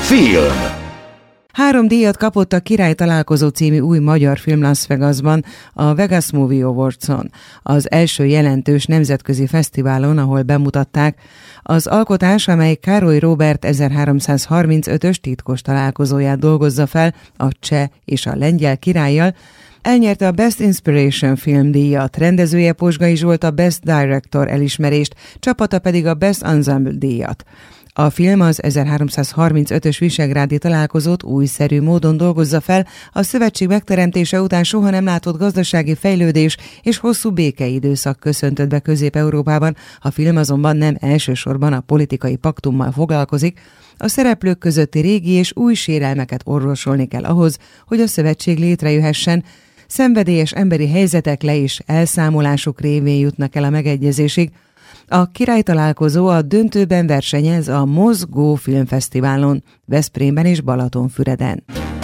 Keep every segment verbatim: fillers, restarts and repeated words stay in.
Film. Három díjat kapott a Király találkozó című új magyar film Las Vegasban, a Vegas Movie Awards-on, az első jelentős nemzetközi fesztiválon, ahol bemutatták. Az alkotás, amely Károly Róbert ezerháromszázharmincötös titkos találkozóját dolgozza fel a cseh és a lengyel királlyal, elnyerte a Best Inspiration Film díjat, rendezője Pozsgai Zsolt a Best Director elismerést, csapata pedig a Best Ensemble díjat. A film az ezerháromszázharmincötös visegrádi találkozót újszerű módon dolgozza fel, a szövetség megteremtése után soha nem látott gazdasági fejlődés és hosszú békeidőszak köszöntött be Közép-Európában. A film azonban nem elsősorban a politikai paktummal foglalkozik, a szereplők közötti régi és új sérelmeket orvosolni kell ahhoz, hogy a szövetség létrejöhessen. Szenvedélyes emberi helyzetek le és elszámolások révén jutnak el a megegyezésig. A Király találkozó a döntőben versenyez a Mozgó Filmfesztiválon, Veszprémben és Balatonfüreden.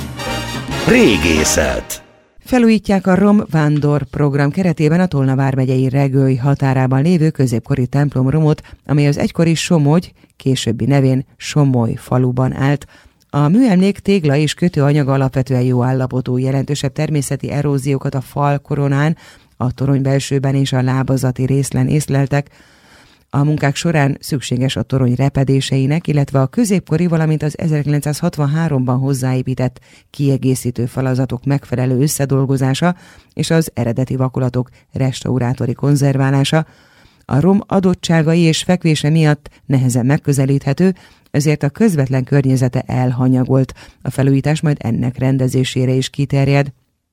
Régészet. Felújítják a Rom Vándor program keretében a Tolna vármegyei Regői határában lévő középkori templom romot, amely az egykori Somogy, későbbi nevén Somoly faluban állt. A műemlék tégla és kötőanyaga alapvetően jó állapotú, jelentősebb természeti eróziókat a fal koronán, a torony belsőben és a lábazati részlen észleltek. A munkák során szükséges a torony repedéseinek, illetve a középkori, valamint az ezerkilencszázhatvanháromban hozzáépített kiegészítő falazatok megfelelő összedolgozása és az eredeti vakulatok restaurátori konzerválása. A rom adottságai és fekvése miatt nehezen megközelíthető, ezért a közvetlen környezete elhanyagolt. A felújítás majd ennek rendezésére is kiterjed.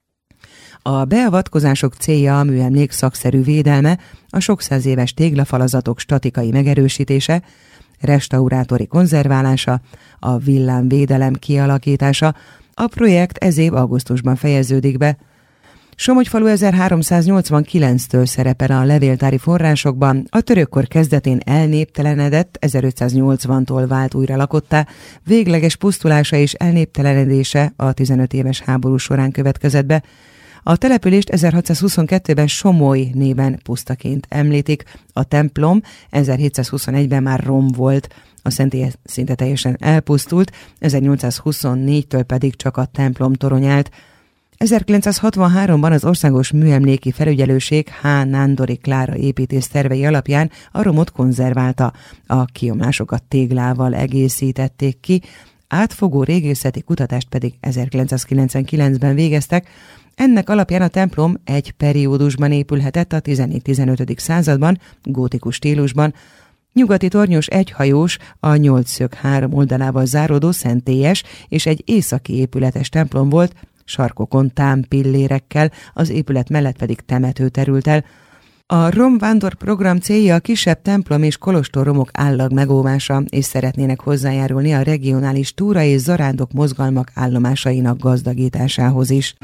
A beavatkozások célja a műemlék szakszerű védelme, a sok száz éves téglafalazatok statikai megerősítése, restaurátori konzerválása, a villámvédelem kialakítása. A projekt ez év augusztusban fejeződik be. Somogyfalu ezerháromszáznyolcvankilenctől szerepel a levéltári forrásokban, a törökkor kezdetén elnéptelenedett, ezerötszáznyolcvantól vált újra lakottá, végleges pusztulása és elnéptelenedése a tizenöt éves háború során következett be. A települést ezerhatszázhuszonkettőben Somoly néven pusztaként említik, a templom ezerhétszázhuszonegyben már rom volt, a szentély szinte teljesen elpusztult, ezernyolcszázhuszonnégytől pedig csak a templom torony állt. ezerkilencszázhatvanháromban az Országos Műemléki Felügyelőség H. Nándori Klára építész tervei alapján a romot konzerválta, a kiomlásokat téglával egészítették ki, átfogó régészeti kutatást pedig ezerkilencszázkilencvenkilencben végeztek. Ennek alapján a templom egy periódusban épülhetett a tizennégy-tizenötödik században, gótikus stílusban. Nyugati tornyos egyhajós, a nyolcszög három oldalával záródó szentélyes és egy északi épületes templom volt, sarkokon támpillérekkel, az épület mellett pedig temető terült el. A Rom Vándor program célja a kisebb templom és kolostorromok állag megóvása, és szeretnének hozzájárulni a regionális túra és zarándok mozgalmak állomásainak gazdagításához is.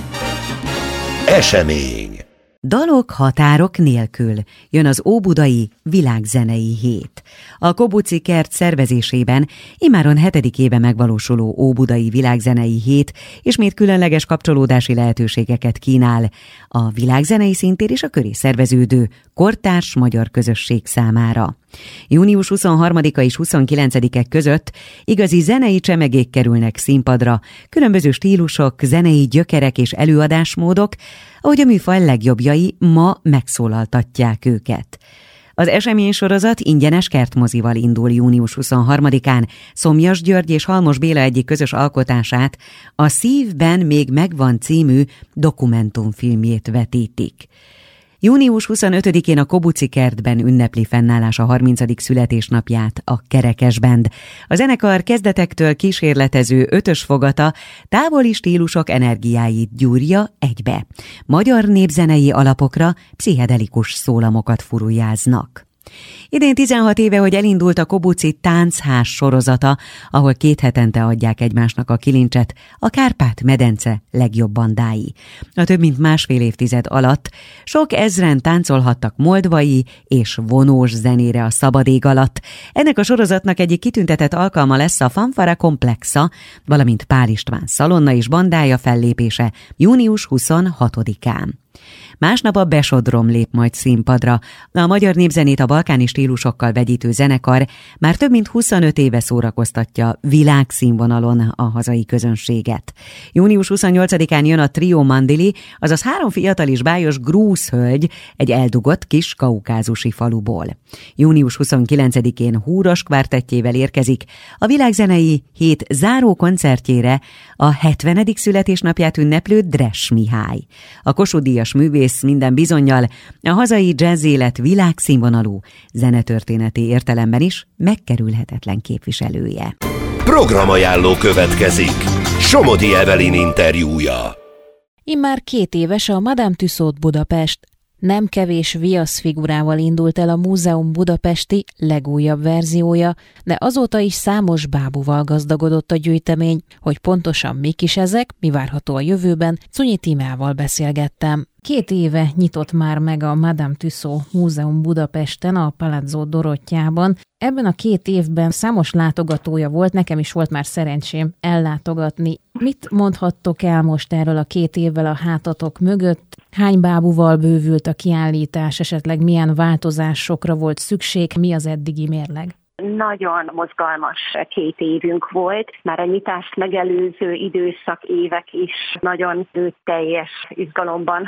Esemény. Dalok határok nélkül jön az Óbudai Világzenei Hét. A Kobuci Kert szervezésében immáron hetedik éve megvalósuló Óbudai Világzenei Hét ismét különleges kapcsolódási lehetőségeket kínál a világzenei színtér és a köré szerveződő kortárs magyar közösség számára. június huszonharmadika és huszonkilencedike között igazi zenei csemegék kerülnek színpadra, különböző stílusok, zenei gyökerek és előadásmódok, ahogy a műfaj legjobbjai ma megszólaltatják őket. Az eseménysorozat ingyenes kertmozival indul június huszonharmadikán, Szomjas György és Halmos Béla egyik közös alkotását, a Szívben még megvan című dokumentumfilmjét vetítik. június huszonötödikén a Kobuci Kertben ünnepli fennállása harmincadik születésnapját a Kerekes Band. A zenekar kezdetektől kísérletező ötös fogata távoli stílusok energiáit gyúrja egybe. Magyar népzenei alapokra pszichedelikus szólamokat furujáznak. Idén tizenhat éve, hogy elindult a Kobuci Táncház sorozata, ahol két hetente adják egymásnak a kilincset a Kárpát-medence legjobb bandái. A több mint másfél évtized alatt sok ezren táncolhattak moldvai és vonós zenére a szabad ég alatt. Ennek a sorozatnak egyik kitüntetett alkalma lesz a Fanfara Komplexa, valamint Pál István Szalonna és bandája fellépése június huszonhatodikán. Másnap a Besodrom lép majd színpadra. A magyar népzenét a balkáni stílusokkal vegyítő zenekar már több mint huszonöt éve szórakoztatja világszínvonalon a hazai közönséget. június huszonnyolcadikán jön a Trio Mandili, azaz három fiatal és bájos grúz hölgy egy eldugott kis kaukázusi faluból. június huszonkilencedikén Húros kvártettjével érkezik a világzenei hét záró koncertjére a hetvenedik születésnapját ünneplő Dress Mihály. A Kossuth-díjas művész minden bizonnyal a hazai jazz élet világszínvonalú, zenetörténeti értelemben is megkerülhetetlen képviselője. Programajánló következik. Somodi Evelyn interjúja. Immár két éves a Madame Tussauds Budapest. Nem kevés viaszfigurával indult el a Múzeum Budapesti legújabb verziója, de azóta is számos bábúval gazdagodott a gyűjtemény. Hogy pontosan mik is ezek, mi várható a jövőben, Cunyi Tímeával beszélgettem. Két éve nyitott már meg a Madame Tussauds Múzeum Budapesten, a Palazzo Dorottyában. Ebben a két évben számos látogatója volt, nekem is volt már szerencsém ellátogatni. Mit mondhattok el most erről a két évvel a hátatok mögött? Hány bábúval bővült a kiállítás, esetleg milyen változásokra volt szükség, mi az eddigi mérleg? Nagyon mozgalmas két évünk volt, már a nyitást megelőző időszak évek is nagyon teljes izgalomban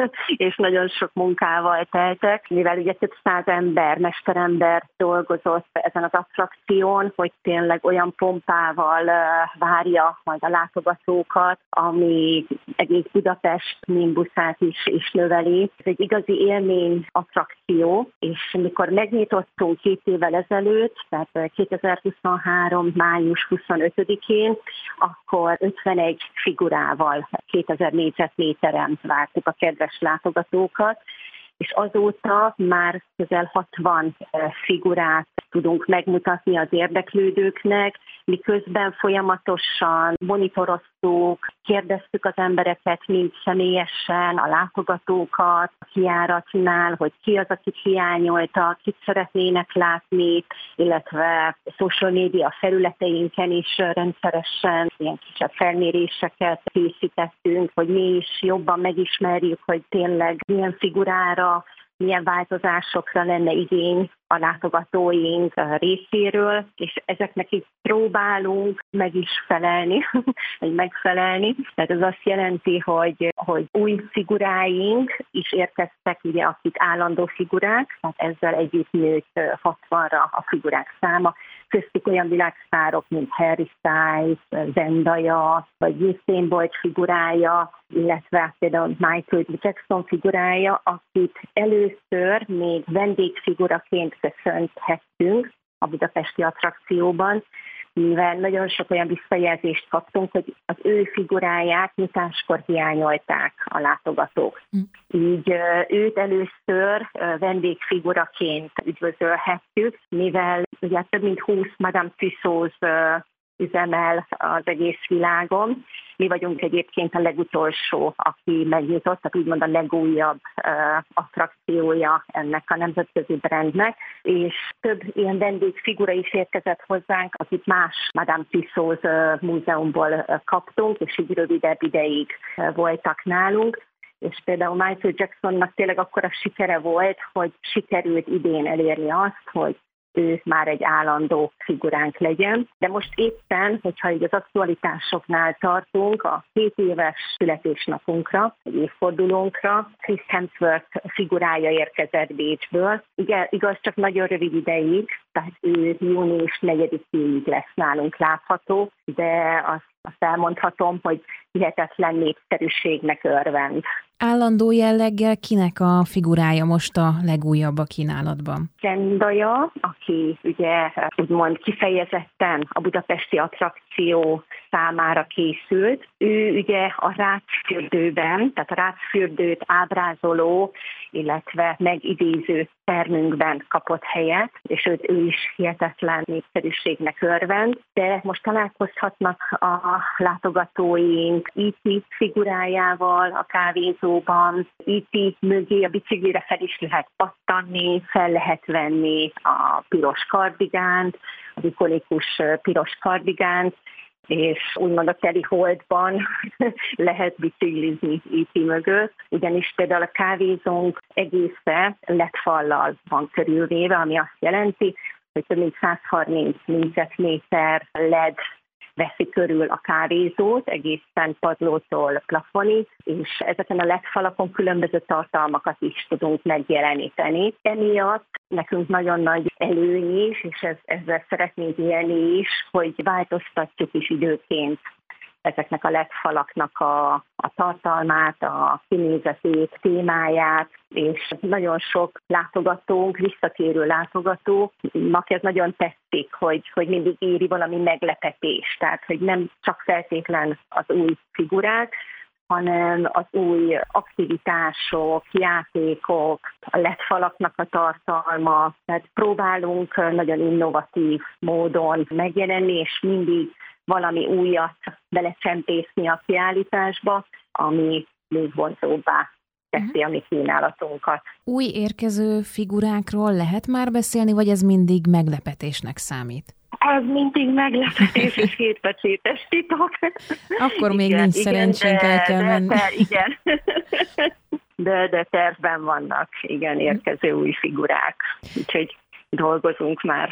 és nagyon sok munkával teltek, mivel ugye több száz ember, mesterember dolgozott ezen az attrakción, hogy tényleg olyan pompával várja majd a látogatókat, ami egész Budapest nimbuszát is, is növeli. Ez egy igazi élmény attrakció, és mikor megnyitottunk két évvel ezelőtt, tehát kétezer-huszonhárom. május huszonötödikén, akkor ötvenegy figurával, kétezer négyzetméteren vártuk a kedves látogatókat, és azóta már közel hatvan figurát tudunk megmutatni az érdeklődőknek, miközben folyamatosan monitoroztuk, kérdeztük az embereket mind személyesen, a látogatókat, a kijáratnál, hogy ki az, akit hiányoltak, kit szeretnének látni, illetve social media felületeinken is rendszeresen ilyen kisebb felméréseket készítettünk, hogy mi is jobban megismerjük, hogy tényleg milyen figurára, milyen változásokra lenne igény a látogatóink részéről, és ezeknek így próbálunk meg is felelni, vagy megfelelni. Tehát ez azt jelenti, hogy, hogy új figuráink is érkeztek, ugye, akik állandó figurák, tehát ezzel együtt nőtt hatvanra a figurák száma. Köztük olyan világsztárok, mint Harry Styles, Zendaya, vagy Usain Bolt figurája, illetve például Michael Jackson figurája, akit először még vendégfiguraként köszönthettünk a budapesti attrakcióban, mivel nagyon sok olyan visszajelzést kaptunk, hogy az ő figuráját nyitáskor hiányolták a látogatók. Mm. Így őt először vendégfiguraként üdvözölhettük, mivel ugye több mint húsz Madame Tussauds üzemel az egész világon. Mi vagyunk egyébként a legutolsó, aki megnyitott, tehát úgymond a legújabb uh, attrakciója ennek a nemzetközi brandnek, és több ilyen vendégfigura is érkezett hozzánk, akit más Madame Tussauds uh, múzeumból uh, kaptunk, és így rövidebb ideig uh, voltak nálunk. És például Michael Jacksonnak tényleg akkora sikere volt, hogy sikerült idén elérni azt, hogy ő már egy állandó figuránk legyen. De most éppen, hogyha így az aktualitásoknál tartunk, a két éves születésnapunkra, egy évfordulónkra, Chris Hemsworth figurája érkezett Bécsből. Igen, igaz, csak nagyon rövid ideig, tehát ő június negyedikéig lesz nálunk látható, de azt, azt elmondhatom, hogy hihetetlen népszerűségnek örvend. Állandó jelleggel kinek a figurája most a legújabb a kínálatban? Zendaya, aki ugye úgymond kifejezetten a budapesti attrakció számára készült. Ő ugye a Rácfürdőben, tehát a Rácfürdőt ábrázoló, illetve megidéző termünkben kapott helyet, és ő, ő is hihetetlen népszerűségnek örvend, de most találkozhatnak a látogatóink í té figurájával a kávézóban, í té mögé a biciklire fel is lehet pattanni, fel lehet venni a piros kardigánt, az ikonikus piros kardigánt, és úgymond a teli holdban lehet biciklizni í té mögött, ugyanis például a kávézónk egésze ledfallal van körülvéve, ami azt jelenti, hogy több mint száz harminc négyzetméter led veszi körül a kávézót, egészen padlótól plafonig, és ezeken a ledfalakon különböző tartalmakat is tudunk megjeleníteni. Emiatt nekünk nagyon nagy előny is, és ez, ezzel szeretnénk élni is, hogy változtatjuk is időként ezeknek a ledfalaknak a, a tartalmát, a kinézetét, témáját, és nagyon sok látogatónk, visszatérő látogatónak ez nagyon tetszik, hogy, hogy mindig éri valami meglepetés, tehát hogy nem csak feltétlen az új figurák, hanem az új aktivitások, játékok, a ledfalaknak a tartalma, tehát próbálunk nagyon innovatív módon megjelenni, és mindig valami újat belecsempészni a kiállításba, ami még vonzóbbá teszi a mi kínálatunkat. Új érkező figurákról lehet már beszélni, vagy ez mindig meglepetésnek számít? Ez mindig meglepetés és hétpecsétes titok. Akkor még igen, nincs szerencsénk, el kell menni. De, igen, de, de tervben vannak, igen, érkező új figurák. Úgyhogy dolgozunk már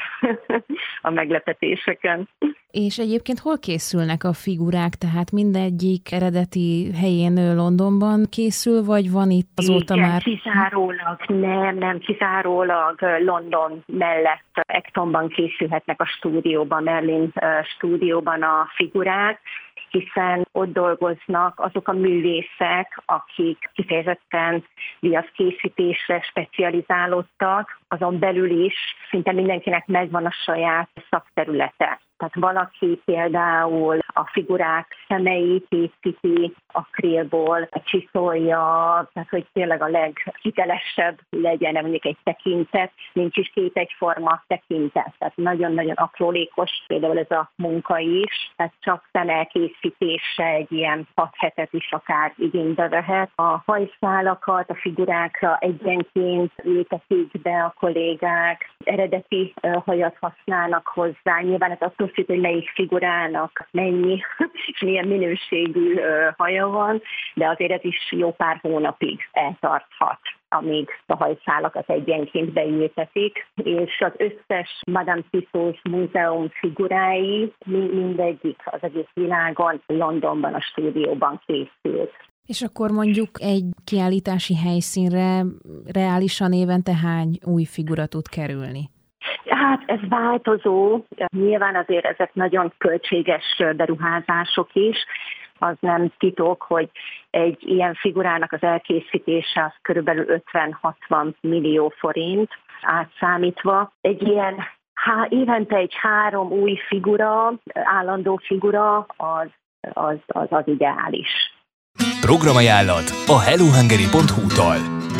a meglepetéseken. És egyébként hol készülnek a figurák? Tehát mindegyik eredeti helyén Londonban készül, vagy van itt azóta igen, már? kizárólag, nem, nem, kizárólag London mellett Actonban készülhetnek a stúdióban, Merlin stúdióban a figurák, hiszen ott dolgoznak azok a művészek, akik kifejezetten viaszkészítésre specializálódtak, azon belül is szinte mindenkinek megvan a saját szakterülete. Tehát valaki például a figurák szemeit készíti akrilból, csiszolja, tehát hogy tényleg a leghitelesebb legyen, mondjuk egy tekintet, nincs is két egyforma tekintet. Tehát nagyon-nagyon aprólékos például ez a munka is, tehát csak szemelkészítése egy ilyen hat hetet is akár igénybe vehet. A hajszálakat a figurákra egyenként ültetik be a kollégák, eredeti hajat használnak hozzá, nyilván ez attól függ, hogy melyik figurának mennyi és milyen minőségű haja van, de azért ez is jó pár hónapig eltarthat, amíg a hajszálakat egyenként beültetik, és az összes Madame Tussauds múzeum figurái mindegyik az egész világon Londonban a stúdióban készült. És akkor mondjuk egy kiállítási helyszínre reálisan évente hány új figura tud kerülni? Hát ez változó, nyilván azért ezek nagyon költséges beruházások is, az nem titok, hogy egy ilyen figurának az elkészítése az körülbelül ötven-hatvan millió forint átszámítva. Egy ilyen há, évente egy három új figura, állandó figura az az, az, az ideális. Programajánlat a hellohungary pont hu-tól.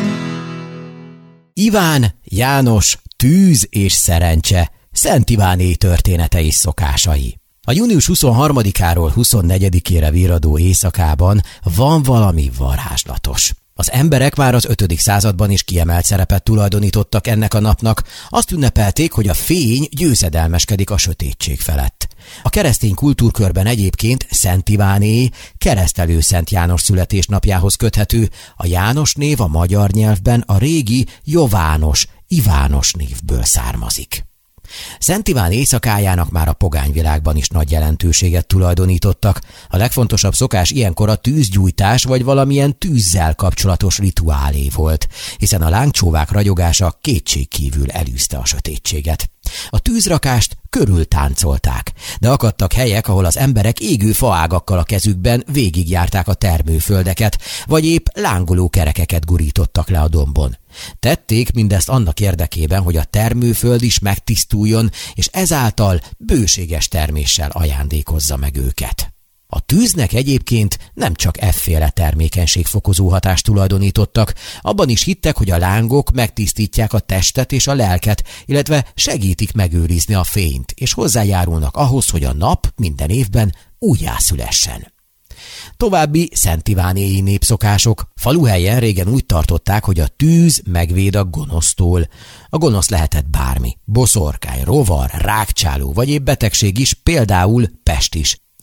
Iván, János, tűz és szerencse, Szent Iváné története és szokásai. A június huszonharmadikáról huszonnegyedikére virradó éjszakában van valami varázslatos. Az emberek már az ötödik században is kiemelt szerepet tulajdonítottak ennek a napnak, azt ünnepelték, hogy a fény győzedelmeskedik a sötétség felett. A keresztény kultúrkörben egyébként Szent Iváné keresztelő Szent János születésnapjához köthető, a János név a magyar nyelvben a régi Jovános, Ivános névből származik. Szent Iván éjszakájának már a pogányvilágban is nagy jelentőséget tulajdonítottak. A legfontosabb szokás ilyenkor a tűzgyújtás vagy valamilyen tűzzel kapcsolatos rituálé volt, hiszen a lángcsóvák ragyogása kétségkívül elűzte a sötétséget. A tűzrakást körül táncolták, de akadtak helyek, ahol az emberek égő faágakkal a kezükben végigjárták a termőföldeket, vagy épp lángoló kerekeket gurítottak le a dombon. Tették mindezt annak érdekében, hogy a termőföld is megtisztuljon, és ezáltal bőséges terméssel ajándékozza meg őket. A tűznek egyébként nem csak efféle termékenységfokozó hatást tulajdonítottak, abban is hittek, hogy a lángok megtisztítják a testet és a lelket, illetve segítik megőrizni a fényt, és hozzájárulnak ahhoz, hogy a nap minden évben újjászülessen. További Szent Ivánéi népszokások. Faluhelyen régen úgy tartották, hogy a tűz megvéd a gonosztól. A gonosz lehetett bármi, boszorkány, rovar, rágcsáló vagy épp betegség is, például pest is.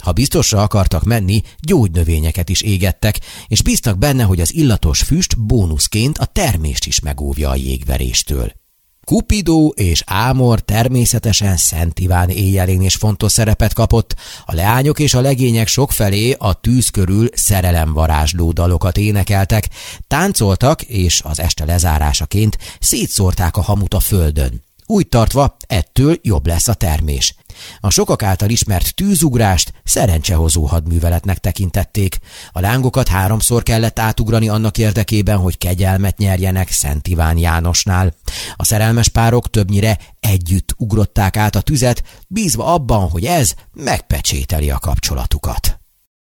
Ha biztosra akartak menni, gyógynövényeket is égettek, és bíztak benne, hogy az illatos füst bónuszként a termést is megóvja a jégveréstől. Kupidó és Ámor természetesen Szent Iván éjjelén is fontos szerepet kapott, a leányok és a legények sokfelé a tűz körül szerelemvarázsló dalokat énekeltek, táncoltak, és az este lezárásaként szétszórták a hamut a földön. Úgy tartva, ettől jobb lesz a termés. A sokak által ismert tűzugrást szerencsehozó hadműveletnek tekintették. A lángokat háromszor kellett átugrani annak érdekében, hogy kegyelmet nyerjenek Szent Iván Jánosnál. A szerelmes párok többnyire együtt ugrották át a tüzet, bízva abban, hogy ez megpecsételi a kapcsolatukat.